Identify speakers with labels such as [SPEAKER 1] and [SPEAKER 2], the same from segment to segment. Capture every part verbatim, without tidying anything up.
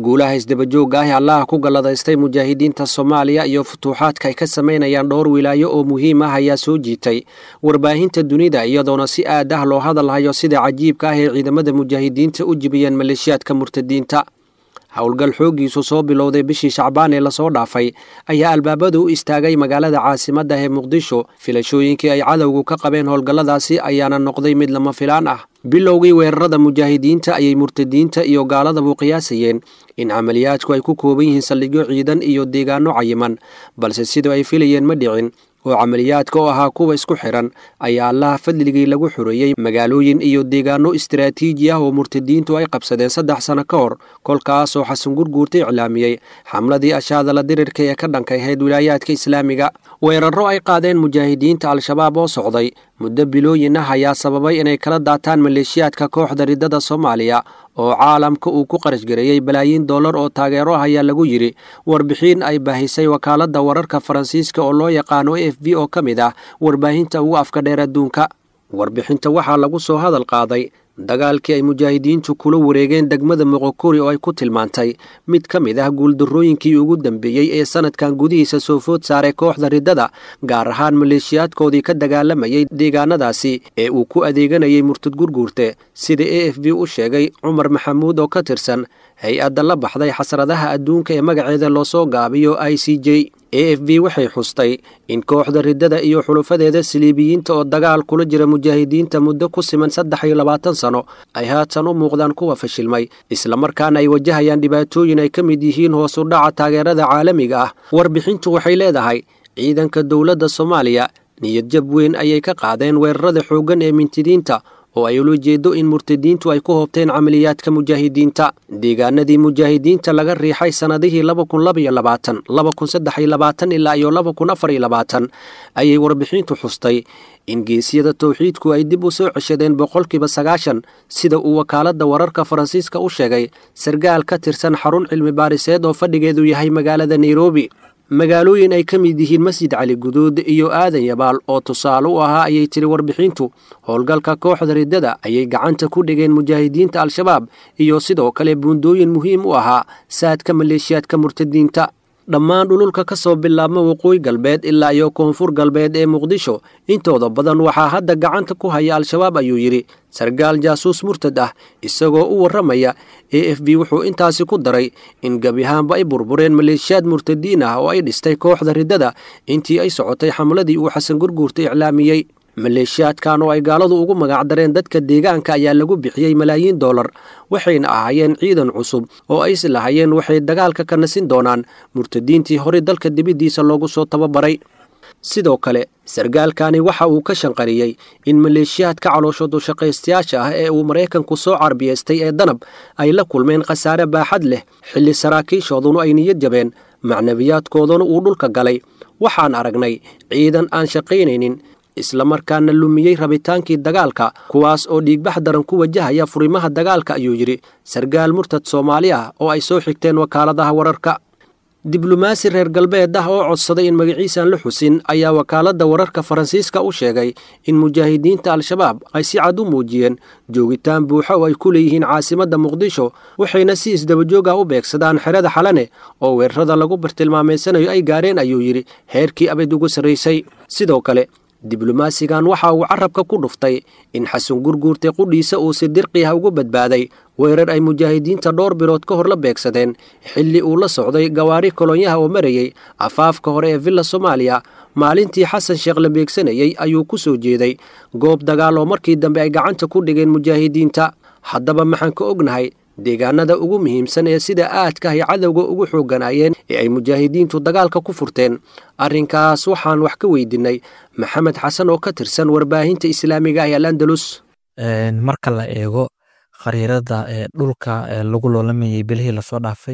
[SPEAKER 1] guulaha isdabajooga ah ee allaha ku galladaystay mujaahidiinta Soomaaliya iyo futuuxaadka ay ka sameynayaan dhowr wilaayo oo muhiim ah ayaa soo jiitay warbaahinta dunida iyadoona si aad ah loo hadalhayo sida cajiibka ah ee ciidamada mujaahidiinta u jibiyeen maleeshiyaadka murtadiinta. howlgal xoogiisu soo bilowday bishii Shacbaan ee la soo dhaafay ayaa albaabada u istaagay magaalada caasimadda ee Muqdisho. filashooyinkii ay cadawgu ka qabeen howlgalladaasi ayaana noqday mid lama filaan ah. bilowgii weerarada mujaahidiinta ayay murtadiinta iyo gaaladabu qiyaasayeen in camaliyaadku ay ku kooban yihiin saldhigyo ciidan iyo deegaano cayiman, balse sidoo ay filayeen ma dhicin oo camaliyaadka oo ahaa kuwa isku xiran ayaa allaha fadligii lagu xureeyey magaalooyin iyo deegaano istiraatiiji ah oo murtadiintu ay qabsadeen saddex sano ka hor, kolkaas oo Xasan Gurguurta iclaamiyey xamladii ashaadala dirirka ee ka dhankay ahayd wilaayaadka islaamiga. weerarro ay qaadeen mujaahidiinta al-shabaab oo socday muddo bilooyin ah ayaa sababay inay kala daataan maleeshiyaadka kooxda riddada Soomaaliya oo caalamka uu ku qarash gareeyay balaayiin dollar oo taageero ah ayaa lagu yiri warbixin ay baahisay wakaaladda wararka Faransiiska oo loo yaqaano A F P oo ka mid ah warbaahinta ugu afka dheer adduunka. warbixinta waxaa lagu soo hadal qaaday dagaalkii ay mujaahidiintu kula wareegeen degmada Moqokuri oo ay ku tilmaantay mid ka mid ah guuldarrooyinkii ugu dambeeyay ee sanadkan gudihiisa soo food saaray kooxda riddada, gaar ahaan maleeshiyaadkoodii ka dagaalamayay deegaanadaasi ee uu ku adeeganayay Murtad Gurguurte, sida A F P u sheegay Cumar Maxamuud oo ka tirsan hay-adda la baxday xasradaha adduunka ee magaceeda loo soo gaabiyo I C J. A F P waxay xustay in kooxda riddada iyo xulufadeeda siliibiyiinta oo dagaal kula jira mujaahidiinta muddo ku siman saddex iyo labaatan sano ay haatan u muuqdaan kuwa fashilmay, isla markaana ay wajahayaan dhibaatooyin ay ka mid yihiin hoos u dhaca taageerada caalamiga ah. warbixintu waxay leedahay ciidanka dowladda Soomaaliya niyad jab weyn ayay ka qaadeen weerarada xooggan ee mintidiinta oo ay ula jeedo in murtadiintu ay ku hoobteen camaliyaadka mujaahidiinta. deegaanadii mujaahidiinta laga riixay sanadihii laba kun laba iyo labaatan, laba kun saddex iyo labaatan ilaa iyo laba kun afar iyo labaatan ayay warbixintu xustay in geesiyada tawxiidku ay dib u soo ceshadeen boqolkiiba sagaashan, sida uu wakaaladda wararka Faransiiska u sheegay sargaal ka tirsan xarun cilmi baariseed oo fadhigeedu yahay magaalada Nairobi. magaalooyin ay ka mid yihiin Masjid Cali Guduud iyo Aadan Yabaal oo tusaale u ahaa ayay tiri warbixintu howlgalka kooxda riddada ayay gacanta ku dhigeen mujaahidiinta al-shabaab iyo sidoo kale buundooyin muhiim u ahaa saadka maleeshiyaadka murtadiinta. dhammaan dhululka ka soo bilaabma waqooyi galbeed ilaa iyo koonfur galbeed ee Muqdisho intooda badan waxaa hadda gacanta ku haya al-shabaab, ayuu yiri sargaal jaasuus murtad ah isagoo u waramaya. A F P wuxuu intaasi ku daray in gabi ahaanba ay burbureen maleeshiyaad murtadiin ah oo ay dhistay kooxda riddada intii ay socotay xamladii uu Xasan Gurguurta iclaamiyey. maleeshiyaadkan oo ay gaaladu ugu magac dareen dadka deegaanka ayaa lagu bixiyey malaayiin dollar, waxayna ahaayeen ciidan cusub oo ay islahayeen waxay dagaalka ka nasin doonaan murtadiintii hore dalka dibadiisa loogu soo tababaray. sidoo kale sargaalkani waxa uu ka shanqariyey in maleeshiyaadka calooshoodu shaqaystayaasha ah ee uu Mareykanku soo carbiyeystay ee danab ay la kulmeen khasaare baaxad leh xilli saraakiishooduna ay niyad jabeen, macnawiyaadkooduna uu dhulka galay. waxaan aragnay ciidan aan shaqaynaynin isla markaana lumiyey rabitaankii dagaalka, kuwaas oo dhiigbax daran ku wajahaya furimaha dagaalka, ayuu yiri sargaal murtad Soomaali ah oo ay soo xigteen wakaaladaha wararka. diblomaasi reer galbeed ah oo codsaday in magaciisa la xusin ayaa wakaaladda wararka Faransiiska u sheegay in mujaahidiinta al-shabaab ay si cad u muujiyeen joogitaan buuxa oo ay ku leeyihiin caasimadda Muqdisho, waxayna si isdabajoog ah u beegsadaan xerada Xalane oo weerarada lagu bartilmaameysanayo ay gaareen, ayuu yiri heerkii abad ugu sarreysay. sidoo kale diblomaasigan waxa uu carabka ku dhuftay in Xasan Gurguurte qudhiisa uu si dirqi ah uga badbaaday weerar ay mujaahidiinta dhowr bilood ka hor la beegsadeen xilli uu la socday gawaari kolonyaha oo marayay afaafka hore ee Villa Soomaaliya. maalintii Xasan Sheekh la beegsanayay ayuu ku soo jeeday goob dagaal oo markii dambe ay gacanta ku dhigeen mujaahidiinta. haddaba maxaan ka ognahay deegaanada ugu muhiimsan ee sida aadka ay cadawga ugu xooganaayeen ee ay mujaahidiintu dagaalka ku furteen? arrinkaas waxaan wax ka weydiinay Maxamed Xasan oo ka tirsan warbaahinta islaamiga ee Al-Andalus.
[SPEAKER 2] marka la eego khariirada ee dhulka ee lagu loolamayay bilihii la soo dhaafay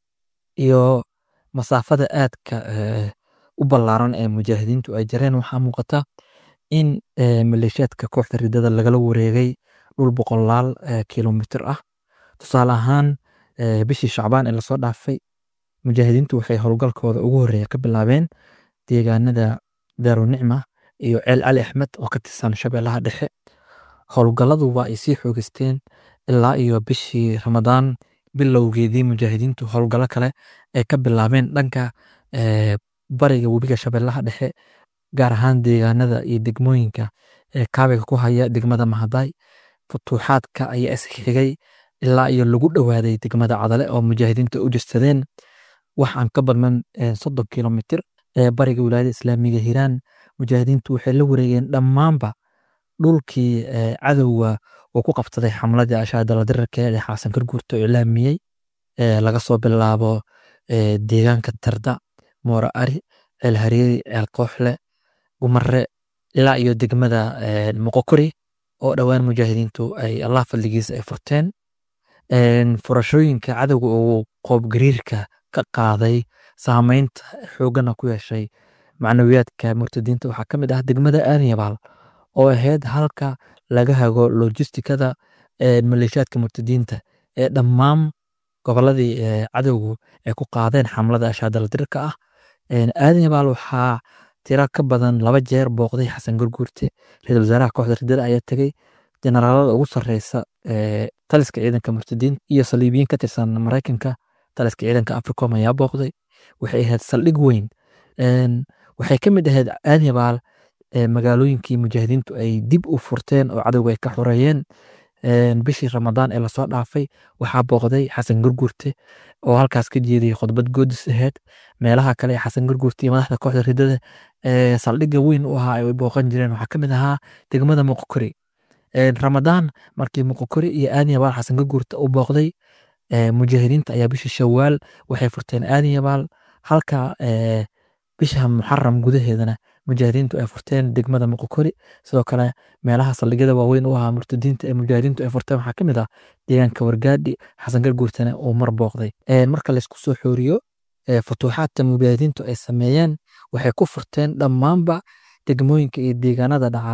[SPEAKER 2] iyo masaafada aadka u ballaaran ee mujaahidiintu ay jareen, waxaa muuqata in maleeshiyaadka kooxda riddada lagala wareegay dhul boqolaal kiiloomitir ah. tusaale ahaan bishii Shacbaan ee la soo dhaafay mujaahidiintu waxay howlgalkooda ugu horeeya ka bilaabeen deegaanada Daarunicma iyo Ceel Ali Axmed oo ka tirsan Shabeellaha Dhexe. howlgalladu waa ay sii xoogisteen ilaa iyo bishii Ramadaan bilowgeedii mujaahidiintu howlgallo kale ay ka bilaabeen dhanka bariga webiga Shabeellaha Dhexe, gaar ahaan deegaanada iyo degmooyinka ee kaabiga ku haya degmada Mahaday. Futuuxaadka ayaa isxigay ilaa iyo lagu dhawaaday degmada Cadale oo mujaahidiinta u jirsadeen wax aan ka badnan soddon kiiloomitir ee bariga wilaayada Islaamiga Hiiraan. Mujaahidiintu waxay la wareegeen dhammaanba dhulkii cadowga oo ku qabsaday xamladii ashaadala dirarka ee Xasan Garguurta oo ilaamiyey laga soo bilaabo deegaanka Tarda, Moora Ari, El Hariiri, El Kooxle, Gumare ilaa iyo degmada Moqokori oo dhawaan mujaahidiintu ay Allah fadligiisa ay furteen. Furashooyinka cadowga oo qoob gariirka ka qaaday saameynta xoogana ku yeeshay macnawiyaadka murtadiinta waxaa ka mid ah degmada Aanyabaal oo ahayd halka laga hago logistikada maleeshiyaadka murtadiinta ee dhammaan goboladii cadowgu ay ku qaadeen xamlada ashaadala dirarka ah. Aanyabaal waxaa tira ka badan laba jeer booqday Xasan Garguurte, ra'iisul wasaaraha kooxda ridada ayaa tagay. Generaalada ugu sarreysa taliska ciidanka murtadiinta iyo saliibiyiin ka tirsan Mareykanka, taliska ciidanka Africom ayaa booqday. Waxay ahayd saldhig weyn. Waxay ka mid ahayd Aanyabaal magaalooyinkii mujaahidiintu ay dib u furteen oo cadowga ay ka xoreeyeen bishii Ramadaan ee lasoo dhaafay. Waxaa booqday Xasan Garguurte oo halkaas ka jeediyay khudbad goodis ahayd. Meelaha kale ee Xasan Garguurte iyo madaxda kooxda ridada ee saldhigga weyn u ahaa ay booqan jireen waxaa ka mid ahaa degmada Moqokori. Ramadaan markii Moqokori iyo Aanyabaal Xasan Garguurte u booqday, mujaahidiinta ayaa bishii Shawaal waxay furteen Aanyabaal, halka bisha Muharram gudaheedana mujaahidiintu ay furteen degmada Moqokori. Sidoo kale meelaha saldhigyada waaweyn u ahaa murtadiinta ee mujaahidiintu ay furteen waxaa ka mid ah deegaanka Wargaadhi. Xasan Garguurtena uu mar booqday. Marka la isku soo xooriyo futuuxaadka mujaahidiintu ay sameeyeen waxay ku furteen dhammaanba degmooyinka iyo deegaanada dhaca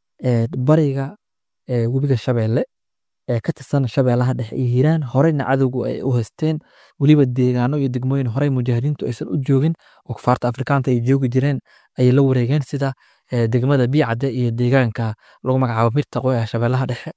[SPEAKER 2] bariga webiga Shabeelle ee ka tirsan Shabeellaha Dhexe iyo Hiiraan. Horeyna cadowgu ay u haysteen weliba deegaano iyo degmooyin horey mujaahidiintu aysan u joogin oo kufaarta Afrikaanta ay joogi jireen ay la wareegeen sida degmada Biicade iyo deegaanka lagu magacaabo Mirtaqo ee Shabeellaha Dhexe.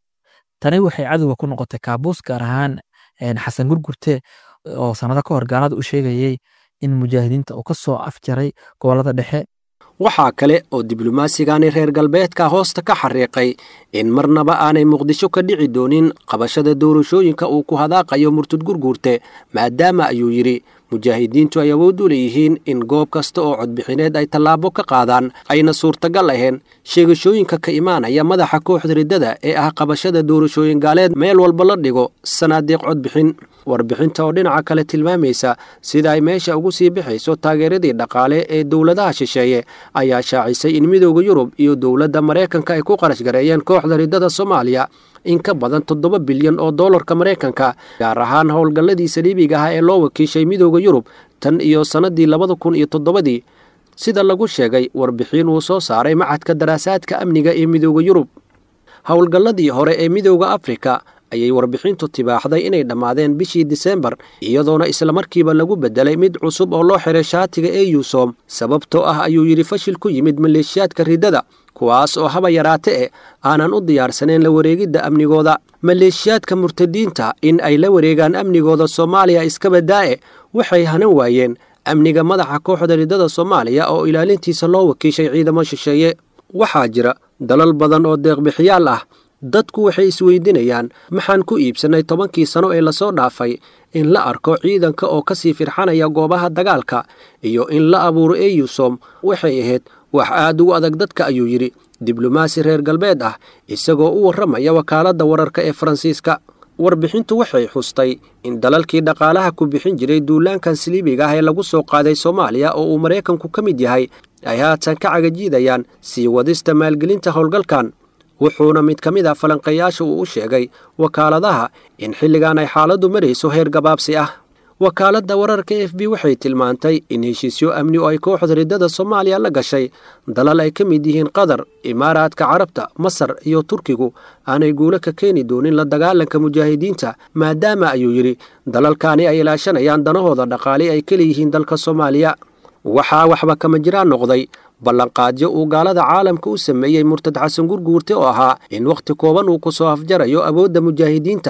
[SPEAKER 2] Tani waxay cadowga ku noqotay kaabuus, gaar ahaan Xasan Garguurte oo sanado ka hor gaalada u sheegayay in mujaahidiinta uu ka soo afjaray gobolada dhexe.
[SPEAKER 1] waxaa kale oo diblomaasigaani reer galbeedka hoosta ka xariiqay in marnaba aanay Muqdisho ka dhici doonin qabashada doorashooyinka uu ku hadaaqayo Murtad Gurguurte, maadaama ayuu yiri mujaahidiintu ay awood u leeyihiin in goob kasta oo codbixineed ay tallaabo ka qaadaan ayna suurtagal ahayn sheegashooyinka ka imaanaya madaxa kooxda ridada ee ah qabashada doorashooyin gaaleed meel walba la dhigo sanaadiiq codbixin. warbixinta oo dhinaca kale tilmaamaysa sida ay meesha ugu sii bixayso taageeradii dhaqaale ee dowladaha shisheeye ayaa shaacisay in midowga Yurub iyo dowladda Mareykanka ay ku qarash gareeyeen kooxda ridada Soomaaliya in ka badan toddoba bilyan oo doolarka Mareykanka, gaar ahaan howlgalladii saliibiga ah ee loo wakiishay midowga Yurub tan iyo sanadii labada kun iyo toddobadii, sida lagu sheegay warbixin uu soo saaray Macadka Daraasaadka Amniga ee midowga Yurub. Howlgalladii hore ee midowga Afrika ayay warbixintu tibaaxday inay dhammaadeen bishii Diseembar, iyadoona isla markiiba lagu bedelay mid cusub oo loo xiray shaatiga ee Yuusom sababtoo ah ayuu yiri fashil ku yimid maleeshiyaadka ridada, kuwaas oo haba yaraate e aanan u diyaarsaneen la wareegidda amnigooda. maleeshiyaadka murtadiinta in ay la wareegaan amnigooda Soomaaliya iska badaaye waxay hanan waayeen amniga madaxa kooxda ridada Soomaaliya oo ilaalintiisa loo wakiishay ciidamo shisheeye. waxaa jira dalal badan oo deeq-bixiyaal ah. dadku waxay isweydiinayaan maxaan ku iibsanay tobankii sano ee lasoo dhaafay in la arko ciidanka oo ka sii firxanaya goobaha dagaalka iyo in la abuuro Yuusom waxay ahayd wax aad ugu adag dadka, ayuu yiri diblomaasi reer galbeed ah isagoo u warramaya wakaaladda wararka ee Faransiiska. warbixintu waxay xustay in dalalkii dhaqaalaha ku bixin jiray duulaankan saliibiga ah ee lagu soo qaaday Soomaaliya oo uu Mareykanku ka mid yahay ay haatan ka cagajiidayaan sii wadista maalgelinta howlgalkan. wuxuuna mid ka mid ah falanqayaasha uu u sheegay wakaaladaha in xilligan ay xaaladdu marayso heer gabaabsi ah. wakaaladda wararka F B waxay tilmaantay in heshiisyo amni oo ay kooxda ridada Soomaaliya la gashay dalal ay ka mid yihiin Qatar, Imaaraadka Carabta, Masar iyo Turkigu aanay guulo ka keeni doonin la dagaalanka mujaahidiinta, maadaama ayuu yiri dalalkaani ay ilaashanayaan danahooda dhaqaale ay ka leeyihiin dalka Soomaaliya. waxaa waxba kama jiraan noqday ballanqaadyo uu gaalada caalamka u sameeyey Murtad Xasan Gurguurte oo ahaa in waqti kooban uu ku soo afjarayo awoodda mujaahidiinta,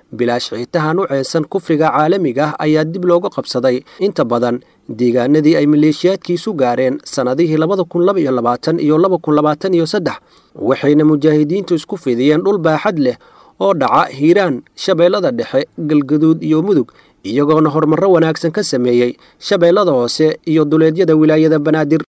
[SPEAKER 1] bilaash xiitahan u ceesan kufriga caalamiga ah ayaa dib looga qabsaday inta badan deegaanadii ay maleeshiyaadkiisu gaareen sannadihii labada kun laba iyo labaatan iyo laba kun labaatan iyo saddex waxayna mujaahidiintu isku fidiyeen dhul baaxad leh oo dhaca hiiraan shabeellada dhexe galgaduud iyo mudug iyagoona horumarro wanaagsan ka sameeyey shabeellada hoose iyo duleedyada wilaayada banaadir